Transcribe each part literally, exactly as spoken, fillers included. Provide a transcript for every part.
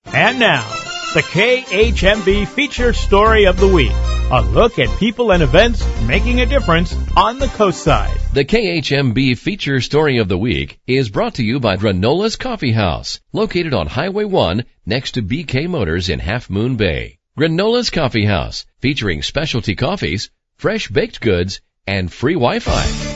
And now, the K H M B Feature Story of the Week. A look at people and events making a difference on the coast side. The K H M B Feature Story of the Week is brought to you by Granola's Coffee House, located on Highway one next to B K Motors in Half Moon Bay. Granola's Coffee House, featuring specialty coffees, fresh baked goods, and free Wi-Fi.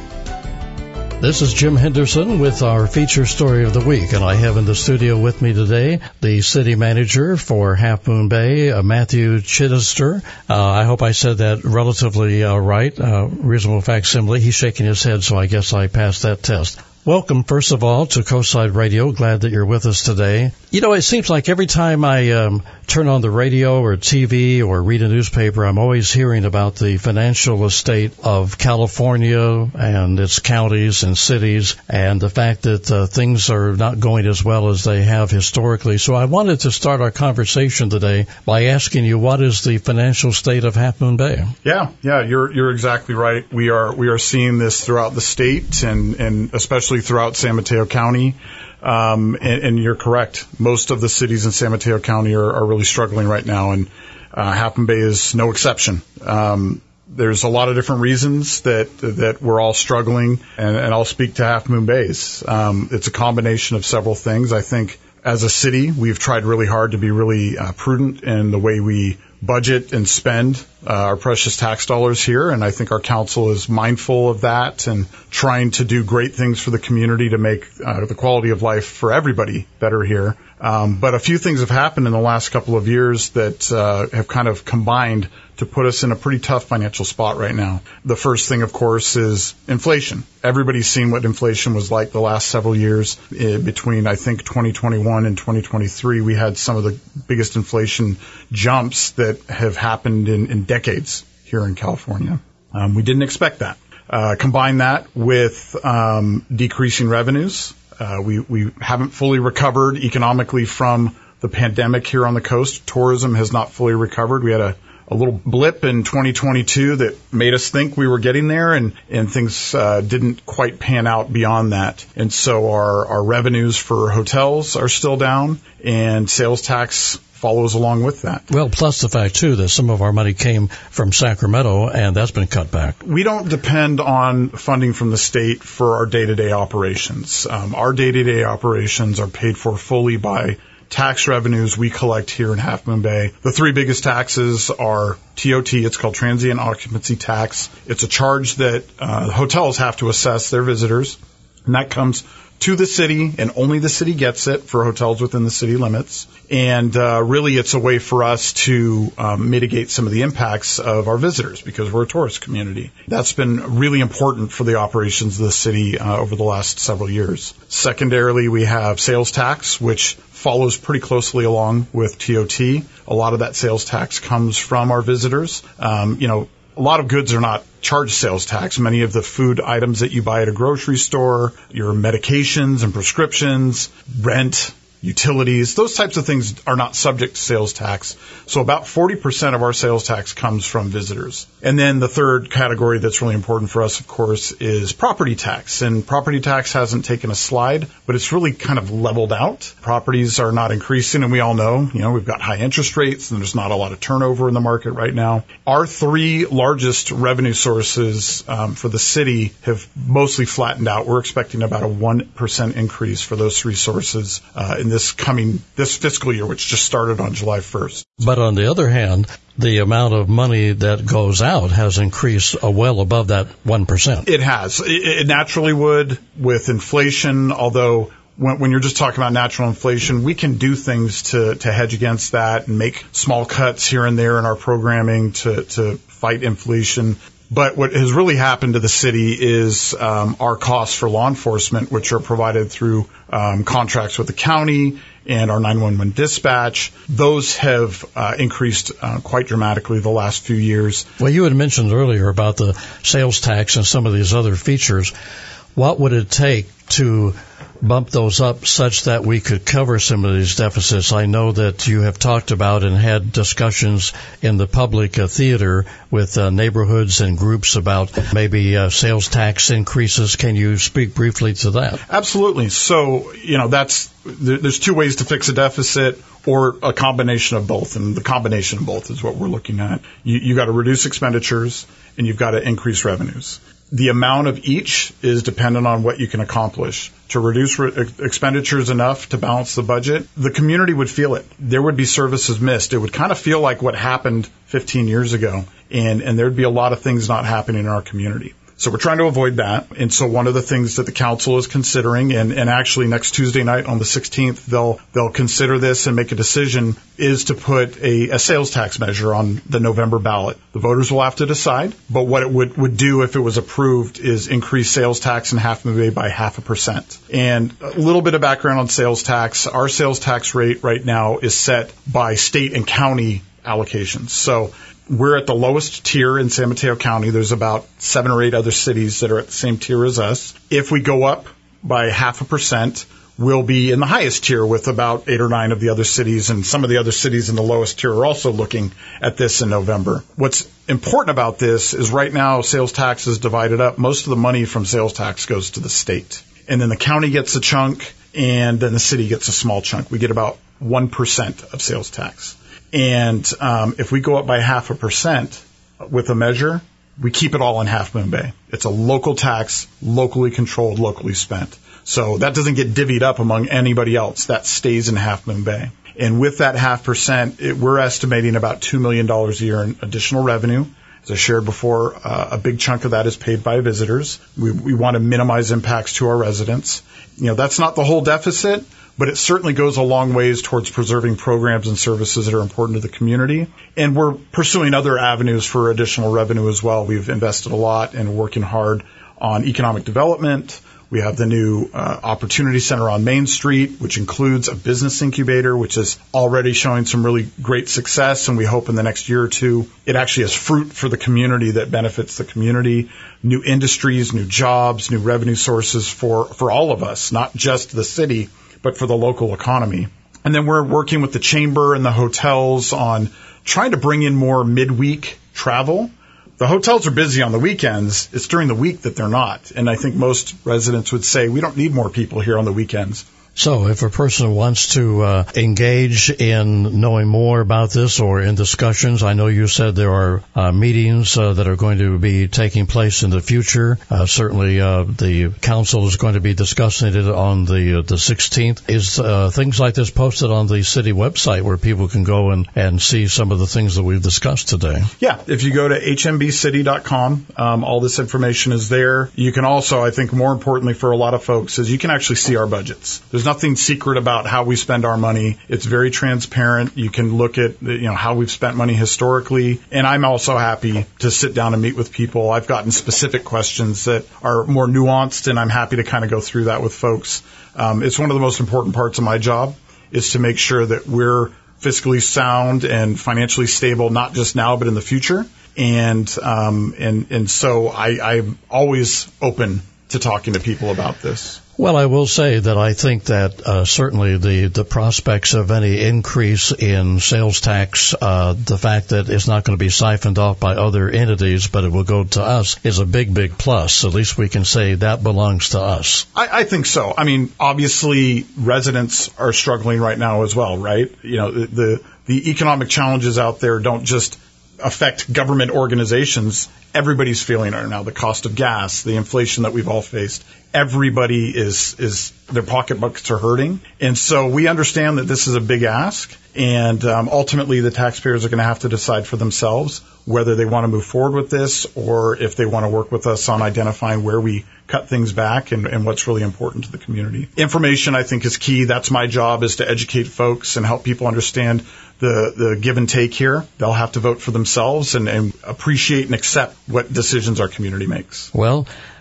This is Jim Henderson with our feature story of the week, and I have in the studio with me today the city manager for Half Moon Bay, uh, Matthew Chittister. Uh, I hope I said that relatively uh, right, uh, reasonable facsimile. He's shaking his head, so I guess I passed that test. Welcome, first of all, to Coastside Radio. Glad that you're with us today. You know, it seems like every time I um, turn on the radio or T V or read a newspaper, I'm always hearing about the financial estate of California and its counties and cities, and the fact that uh, things are not going as well as they have historically. So I wanted to start our conversation today by asking you, what is the financial state of Half Moon Bay? Yeah, yeah, you're you're exactly right. We are we are seeing this throughout the state, and and especially throughout San Mateo County. Um, and, and you're correct. Most of the cities in San Mateo County are, are really struggling right now, and uh, Half Moon Bay is no exception. Um, there's a lot of different reasons that that we're all struggling, and, and I'll speak to Half Moon Bay's. Um, it's a combination of several things. I think as a city, we've tried really hard to be really uh, prudent in the way we budget and spend uh, our precious tax dollars here, and I think our council is mindful of that and trying to do great things for the community to make uh, the quality of life for everybody better here. Um, but a few things have happened in the last couple of years that uh, have kind of combined to put us in a pretty tough financial spot right now. The first thing, of course, is inflation. Everybody's seen what inflation was like the last several years. In between, I think, twenty twenty-one and twenty twenty-three, we had some of the biggest inflation jumps that have happened in, in decades here in California. Um, we didn't expect that. Uh, combine that with um, decreasing revenues. Uh, we, we haven't fully recovered economically from the pandemic here on the coast. Tourism has not fully recovered. We had a, a little blip in twenty twenty-two that made us think we were getting there, and, and things uh, didn't quite pan out beyond that. And so our, our revenues for hotels are still down, and sales tax follows along with that. Well, plus the fact, too, that some of our money came from Sacramento, and that's been cut back. We don't depend on funding from the state for our day-to-day operations. Um, our day-to-day operations are paid for fully by tax revenues we collect here in Half Moon Bay. The three biggest taxes are T O T, it's called Transient Occupancy Tax. It's a charge that uh, hotels have to assess their visitors, and that comes to the city, and only the city gets it for hotels within the city limits. And uh, really, it's a way for us to um, mitigate some of the impacts of our visitors, because we're a tourist community. That's been really important for the operations of the city uh, over the last several years. Secondarily, we have sales tax, which follows pretty closely along with T O T. A lot of that sales tax comes from our visitors. Um, you know, a lot of goods are not charged sales tax. Many of the food items that you buy at a grocery store, your medications and prescriptions, rent, utilities, those types of things are not subject to sales tax. So about forty percent of our sales tax comes from visitors. And then the third category that's really important for us, of course, is property tax. And property tax hasn't taken a slide, but it's really kind of leveled out. Properties are not increasing, and we all know, you know, we've got high interest rates, and there's not a lot of turnover in the market right now. Our three largest revenue sources um, for the city have mostly flattened out. We're expecting about a one percent increase for those three sources uh, in this coming, this fiscal year, which just started on July first. But on the other hand, the amount of money that goes out has increased uh, well above that one percent. It has. It, it naturally would with inflation, although when, when you're just talking about natural inflation, we can do things to, to hedge against that and make small cuts here and there in our programming to, to fight inflation. But what has really happened to the city is um, our costs for law enforcement, which are provided through um, contracts with the county and our nine one one dispatch. Those have uh, increased uh, quite dramatically the last few years. Well, you had mentioned earlier about the sales tax and some of these other features. What would it take to bump those up such that we could cover some of these deficits? I know that you have talked about and had discussions in the public uh, theater with uh, neighborhoods and groups about maybe uh, sales tax increases. Can you speak briefly to that? Absolutely. So, you know, that's there's two ways to fix a deficit, or a combination of both, and the combination of both is what we're looking at. You, you got to reduce expenditures, and you've got to increase revenues. The amount of each is dependent on what you can accomplish. To reduce re- expenditures enough to balance the budget, the community would feel it. There would be services missed. It would kind of feel like what happened fifteen years ago, and, and there'd be a lot of things not happening in our community. So we're trying to avoid that. And so one of the things that the council is considering, and, and actually next Tuesday night on the sixteenth, they'll they'll consider this and make a decision, is to put a, a sales tax measure on the November ballot. The voters will have to decide, but what it would, would do if it was approved is increase sales tax in Half Moon Bay by half a percent. And a little bit of background on sales tax. Our sales tax rate right now is set by state and county allocations. So we're at the lowest tier in San Mateo County. There's about seven or eight other cities that are at the same tier as us. If we go up by half a percent, we'll be in the highest tier with about eight or nine of the other cities, and some of the other cities in the lowest tier are also looking at this in November. What's important about this is right now sales tax is divided up. Most of the money from sales tax goes to the state, and then the county gets a chunk, and then the city gets a small chunk. We get about one percent of sales tax. And um, if we go up by half a percent with a measure, we keep it all in Half Moon Bay. It's a local tax, locally controlled, locally spent. So that doesn't get divvied up among anybody else. That stays in Half Moon Bay. And with that half percent, it, we're estimating about two million dollars a year in additional revenue. As I shared before, uh, a big chunk of that is paid by visitors. We, we want to minimize impacts to our residents. You know, that's not the whole deficit, but it certainly goes a long ways towards preserving programs and services that are important to the community. And we're pursuing other avenues for additional revenue as well. We've invested a lot and working hard on economic development. We have the new uh, Opportunity Center on Main Street, which includes a business incubator, which is already showing some really great success. And we hope in the next year or two, it actually has fruit for the community that benefits the community. New industries, new jobs, new revenue sources for, for all of us, not just the city, but for the local economy. And then we're working with the chamber and the hotels on trying to bring in more midweek travel. The hotels are busy on the weekends. It's during the week that they're not. And I think most residents would say, we don't need more people here on the weekends. So if a person wants to uh, engage in knowing more about this or in discussions, I know you said there are uh, meetings uh, that are going to be taking place in the future. Uh, certainly uh, the council is going to be discussing it on the uh, the sixteenth. Is uh, things like this posted on the city website where people can go and, and see some of the things that we've discussed today? Yeah, if you go to h m b city dot com, um, all this information is there. You can also, I think more importantly for a lot of folks, is you can actually see our budgets. There's nothing secret about how we spend our money. It's very transparent. You can look at, you know, how we've spent money historically. And I'm also happy to sit down and meet with people. I've gotten specific questions that are more nuanced, and I'm happy to kind of go through that with folks. Um, it's one of the most important parts of my job is to make sure that we're fiscally sound and financially stable, not just now, but in the future. And, um, and, and so I, I'm always open to talking to people about this. Well, I will say that I think that uh, certainly the, the prospects of any increase in sales tax, uh, the fact that it's not going to be siphoned off by other entities, but it will go to us, is a big, big plus. At least we can say that belongs to us. I, I think so. I mean, obviously, residents are struggling right now as well, right? You know, the, the, the economic challenges out there don't just affect government organizations. Everybody's feeling it now. The cost of gas, the inflation that we've all faced. Everybody is, is their pocketbooks are hurting. And so we understand that this is a big ask. And um, ultimately, the taxpayers are going to have to decide for themselves whether they want to move forward with this or if they want to work with us on identifying where we cut things back and, and what's really important to the community. Information, I think, is key. That's my job, is to educate folks and help people understand the, the give and take here. They'll have to vote for themselves and, and appreciate and accept what decisions our community makes. Well,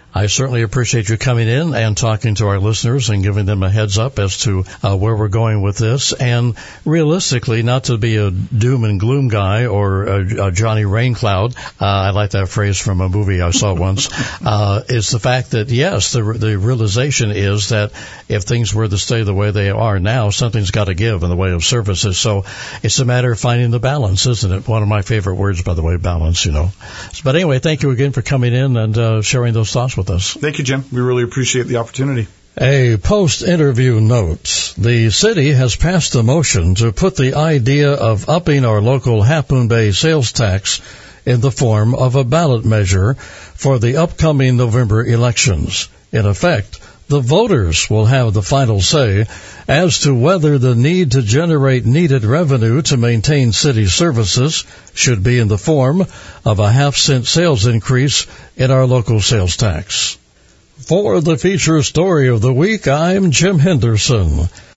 I certainly appreciate you coming in and talking to our listeners and giving them a heads up as to uh, where we're going with this. And realistically, not to be a doom and gloom guy or a, a Johnny Raincloud, uh, I like that phrase from a movie I saw once, uh, is the fact that, yes, the, the realization is that if things were to stay the way they are now, something's got to give in the way of services. So it's a matter of finding the balance, isn't it? One of my favorite words, by the way, balance, you know. But anyway, thank you again for coming in and uh, sharing those thoughts with us. Thank you, Jim. We really appreciate the opportunity. A post-interview note. The city has passed a motion to put the idea of upping our local Half Moon Bay sales tax in the form of a ballot measure for the upcoming November elections. In effect, the voters will have the final say as to whether the need to generate needed revenue to maintain city services should be in the form of a half-cent sales increase in our local sales tax. For the feature story of the week, I'm Jim Henderson.